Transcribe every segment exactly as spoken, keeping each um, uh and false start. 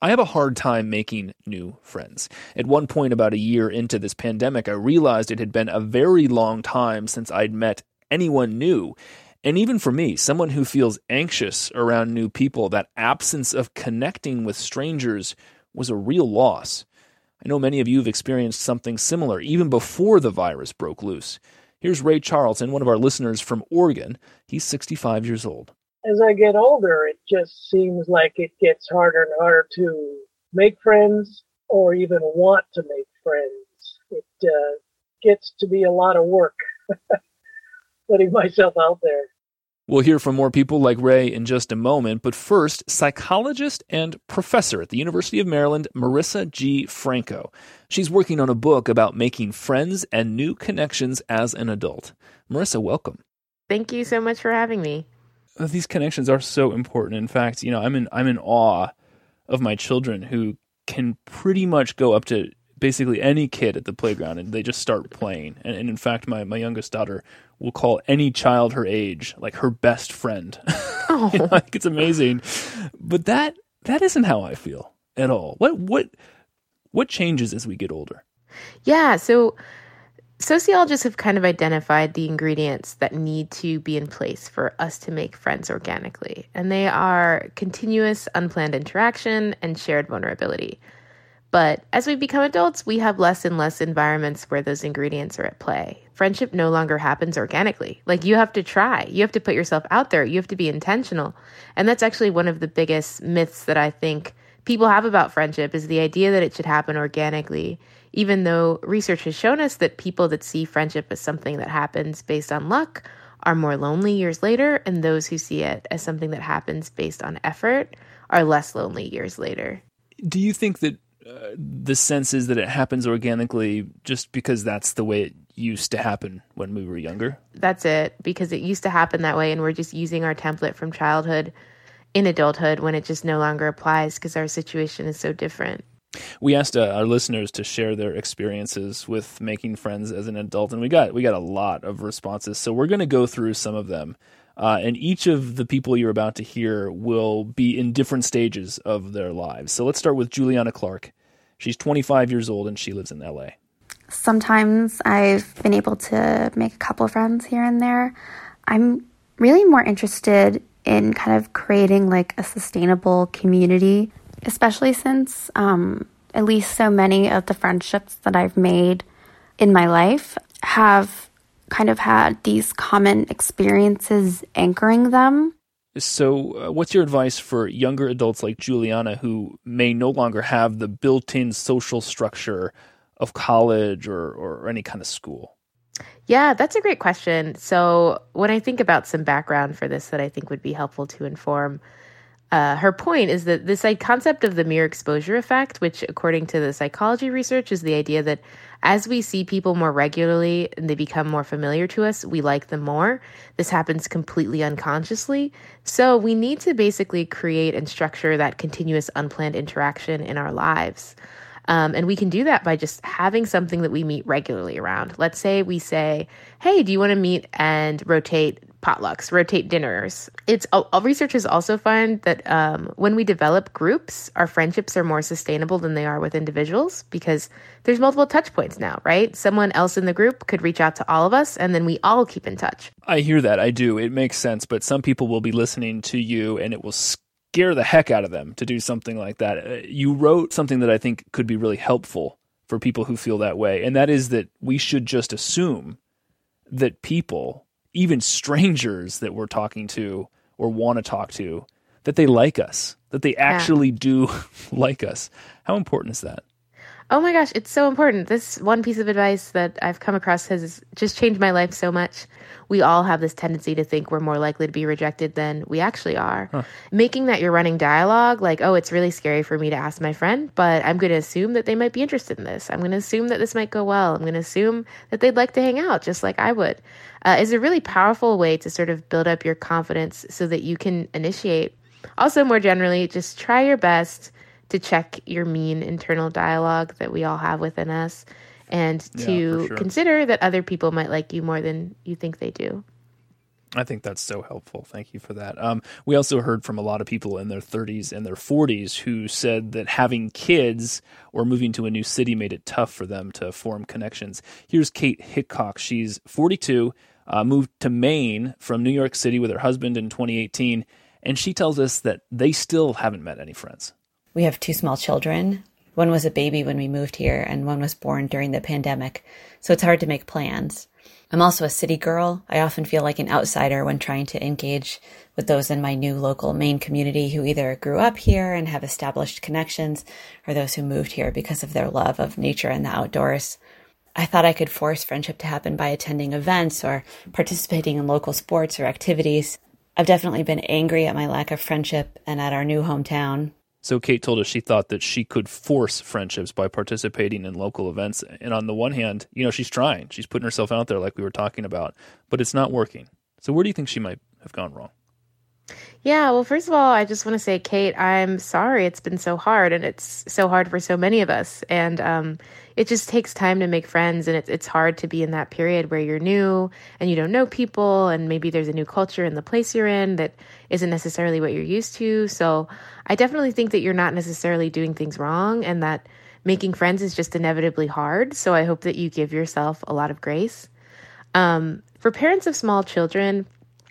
I have a hard time making new friends. At one point about a year into this pandemic, I realized it had been a very long time since I'd met anyone new. And even for me, someone who feels anxious around new people, that absence of connecting with strangers was a real loss. I know many of you have experienced something similar even before the virus broke loose. Here's Ray Charlton, one of our listeners from Oregon. He's sixty-five years old. As I get older, it just seems like it gets harder and harder to make friends or even want to make friends. It uh, gets to be a lot of work putting myself out there. We'll hear from more people like Ray in just a moment, but first, psychologist and professor at the University of Maryland, Marissa G. Franco. She's working on a book about making friends and new connections as an adult. Marissa, welcome. Thank you so much for having me. These connections are so important. In fact, you know, I'm in I'm in awe of my children who can pretty much go up to basically any kid at the playground and they just start playing. And, and in fact, my, my youngest daughter will call any child her age like her best friend. Oh. You know, I think it's amazing. But that that isn't how I feel at all. What what what changes as we get older? Yeah, so sociologists have kind of identified the ingredients that need to be in place for us to make friends organically. And they are continuous, unplanned interaction and shared vulnerability. But as we become adults, we have less and less environments where those ingredients are at play. Friendship no longer happens organically. Like, you have to try. You have to put yourself out there. You have to be intentional. And that's actually one of the biggest myths that I think people have about friendship, is the idea that it should happen organically, even though research has shown us that people that see friendship as something that happens based on luck are more lonely years later, and those who see it as something that happens based on effort are less lonely years later. Do you think that uh, the sense is that it happens organically just because that's the way it used to happen when we were younger? That's it, because it used to happen that way, and we're just using our template from childhood in adulthood when it just no longer applies because our situation is so different. We asked uh, our listeners to share their experiences with making friends as an adult, and we got we got a lot of responses. So we're going to go through some of them. Uh, and each of the people you're about to hear will be in different stages of their lives. So let's start with Juliana Clark. She's twenty-five years old, and she lives in L A. Sometimes I've been able to make a couple of friends here and there. I'm really more interested in kind of creating like a sustainable community, especially since um, at least so many of the friendships that I've made in my life have kind of had these common experiences anchoring them. So uh, what's your advice for younger adults like Juliana who may no longer have the built-in social structure of college or, or any kind of school? Yeah, that's a great question. So when I think about some background for this that I think would be helpful to inform, uh, her point is that this like, concept of the mere exposure effect, which according to the psychology research is the idea that as we see people more regularly and they become more familiar to us, we like them more. This happens completely unconsciously. So we need to basically create and structure that continuous unplanned interaction in our lives. Um, and we can do that by just having something that we meet regularly around. Let's say we say, hey, do you want to meet and rotate potlucks, rotate dinners? It's all, all researchers also find that um, when we develop groups, our friendships are more sustainable than they are with individuals because there's multiple touch points now, right? Someone else in the group could reach out to all of us and then we all keep in touch. I hear that. I do. It makes sense. But some people will be listening to you and it will scare the heck out of them to do something like that. Uh, you wrote something that I think could be really helpful for people who feel that way. And that is that we should just assume that people, even strangers that we're talking to or want to talk to, that they like us, that they actually yeah. do like us. How important is that? Oh my gosh, it's so important. This one piece of advice that I've come across has just changed my life so much. We all have this tendency to think we're more likely to be rejected than we actually are. Huh. Making that your running dialogue, like, oh, it's really scary for me to ask my friend, but I'm going to assume that they might be interested in this. I'm going to assume that this might go well. I'm going to assume that they'd like to hang out just like I would, uh, is a really powerful way to sort of build up your confidence so that you can initiate. Also, more generally, just try your best to check your mean internal dialogue that we all have within us and to yeah, sure. consider that other people might like you more than you think they do. I think that's so helpful. Thank you for that. Um, we also heard from a lot of people in their thirties and their forties who said that having kids or moving to a new city made it tough for them to form connections. Here's Kate Hickok. She's forty-two, uh, moved to Maine from New York City with her husband in twenty eighteen, and she tells us that they still haven't met any friends. We have two small children. One was a baby when we moved here, and one was born during the pandemic, so it's hard to make plans. I'm also a city girl. I often feel like an outsider when trying to engage with those in my new local Maine community who either grew up here and have established connections, or those who moved here because of their love of nature and the outdoors. I thought I could force friendship to happen by attending events or participating in local sports or activities. I've definitely been angry at my lack of friendship and at our new hometown. So Kate told us she thought that she could force friendships by participating in local events. And on the one hand, you know, she's trying. She's putting herself out there like we were talking about, but it's not working. So where do you think she might have gone wrong? Yeah, well, first of all, I just want to say, Kate, I'm sorry it's been so hard, and it's so hard for so many of us. And um, it just takes time to make friends, and it's it's hard to be in that period where you're new and you don't know people, and maybe there's a new culture in the place you're in that isn't necessarily what you're used to. So I definitely think that you're not necessarily doing things wrong, and that making friends is just inevitably hard. So I hope that you give yourself a lot of grace. Um, for parents of small children,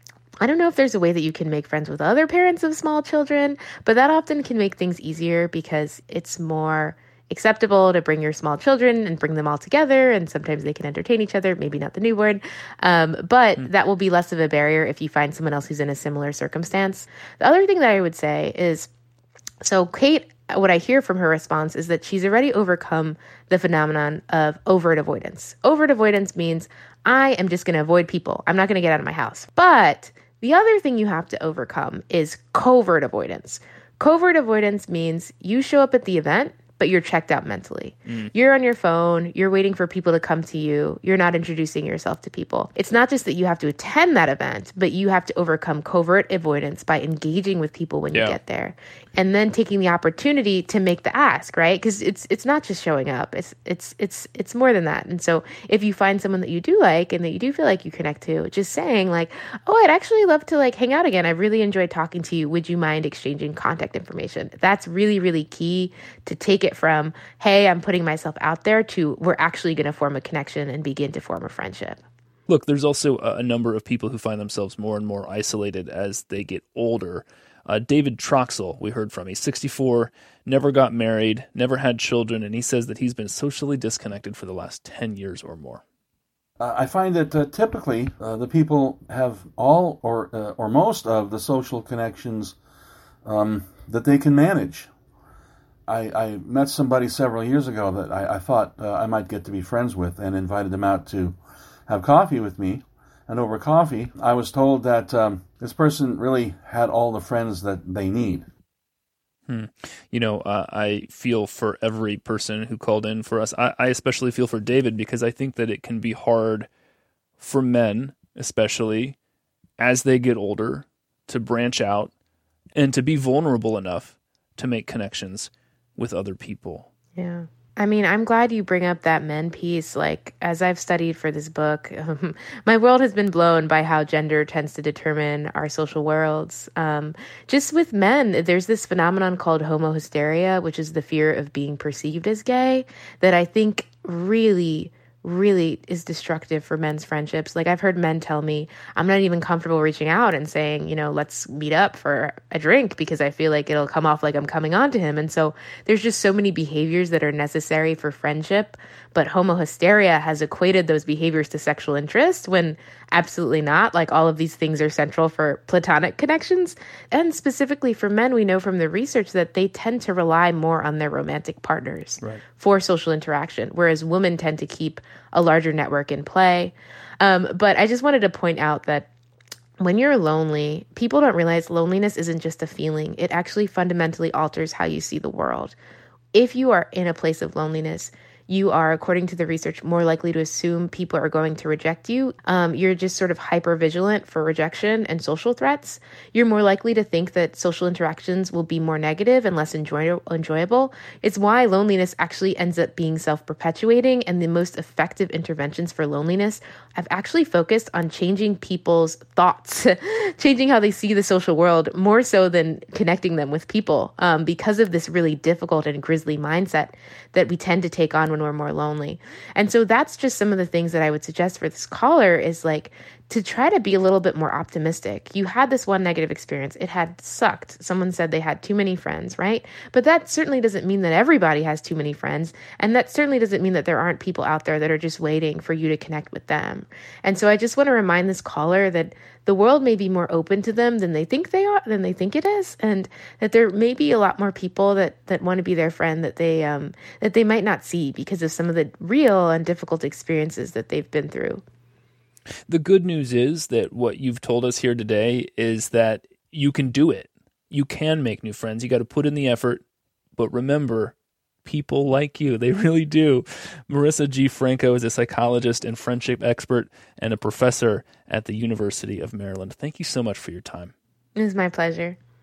I don't know if there's a way that you can make friends with other parents of small children, but that often can make things easier because it's more acceptable to bring your small children and bring them all together, and sometimes they can entertain each other, maybe not the newborn, um, but mm. that will be less of a barrier if you find someone else who's in a similar circumstance. The other thing that I would say is, so Kate, what I hear from her response is that she's already overcome the phenomenon of overt avoidance. Overt avoidance means I am just going to avoid people. I'm not going to get out of my house. But the other thing you have to overcome is covert avoidance. Covert avoidance means you show up at the event, but you're checked out mentally. Mm. You're on your phone. You're waiting for people to come to you. You're not introducing yourself to people. It's not just that you have to attend that event, but you have to overcome covert avoidance by engaging with people when yeah. you get there, and then taking the opportunity to make the ask, right? Because it's it's not just showing up. It's it's it's it's more than that. And so if you find someone that you do like and that you do feel like you connect to, just saying like, oh, I'd actually love to like hang out again. I really enjoyed talking to you. Would you mind exchanging contact information? That's really, really key to take it from, hey, I'm putting myself out there, to we're actually going to form a connection and begin to form a friendship. Look, there's also a number of people who find themselves more and more isolated as they get older. Uh, David Troxel, we heard from, he's sixty-four, never got married, never had children, and he says that he's been socially disconnected for the last ten years or more. Uh, I find that uh, typically uh, the people have all or uh, or most of the social connections um, that they can manage. I, I met somebody several years ago that I, I thought uh, I might get to be friends with, and invited them out to have coffee with me. And over coffee, I was told that um, this person really had all the friends that they need. Hmm. You know, uh, I feel for every person who called in for us. I, I especially feel for David, because I think that it can be hard for men, especially as they get older, to branch out and to be vulnerable enough to make connections with other people. Yeah. I mean, I'm glad you bring up that men piece. Like, as I've studied for this book, um, my world has been blown by how gender tends to determine our social worlds. Um, just with men, there's this phenomenon called homohysteria, which is the fear of being perceived as gay, that I think really really is destructive for men's friendships. Like, I've heard men tell me, I'm not even comfortable reaching out and saying, you know, let's meet up for a drink, because I feel like it'll come off like I'm coming on to him. And so there's just so many behaviors that are necessary for friendship, but homohysteria has equated those behaviors to sexual interest, when absolutely not. Like, all of these things are central for platonic connections. And specifically for men, we know from the research that they tend to rely more on their romantic partners right. for social interaction, whereas women tend to keep a larger network in play. Um, but I just wanted to point out that when you're lonely, people don't realize loneliness isn't just a feeling. It actually fundamentally alters how you see the world. If you are in a place of loneliness, you are, according to the research, more likely to assume people are going to reject you. Um, you're just sort of hyper vigilant for rejection and social threats. You're more likely to think that social interactions will be more negative and less enjoy- enjoyable. It's why loneliness actually ends up being self-perpetuating, and the most effective interventions for loneliness have actually focused on changing people's thoughts, changing how they see the social world more so than connecting them with people, um, because of this really difficult and grisly mindset that we tend to take on when we're more lonely. And so that's just some of the things that I would suggest for this caller is like to try to be a little bit more optimistic. You had this one negative experience. It had sucked. Someone said they had too many friends, right? But that certainly doesn't mean that everybody has too many friends. And that certainly doesn't mean that there aren't people out there that are just waiting for you to connect with them. And so I just want to remind this caller that the world may be more open to them than they think they are, than they think it is, and that there may be a lot more people that, that want to be their friend that they um, that they might not see because of some of the real and difficult experiences that they've been through. The good news is that what you've told us here today is that you can do it. You can make new friends. You got to put in the effort, but remember, people like you. They really do. Marissa G. Franco is a psychologist and friendship expert and a professor at the University of Maryland. Thank you so much for your time. It was my pleasure.